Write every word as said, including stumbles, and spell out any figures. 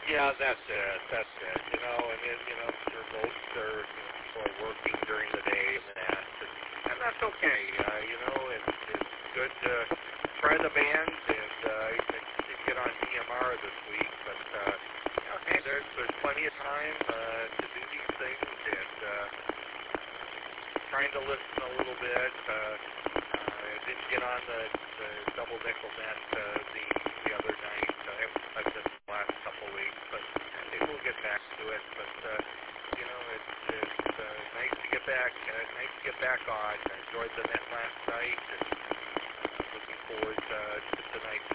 Yeah, that's it. That's it. You know, and then, you know, sure both are, you know, people are working during the day and that, and, and that's okay. Uh, you know, it's it's good to try the band, and uh, I did get on E M R this week, but uh, you know, hey, there's there's plenty of time uh, to do these things, and uh, trying to listen a little bit. Uh, uh, I didn't get on the, the double nickel net uh, the the other night. I haven't touched it the last couple weeks, but maybe we'll get back to it. But uh, you know, it's it's uh, nice to get back. Uh, nice to get back on. I enjoyed the net last night, and uh, looking forward uh, to tonight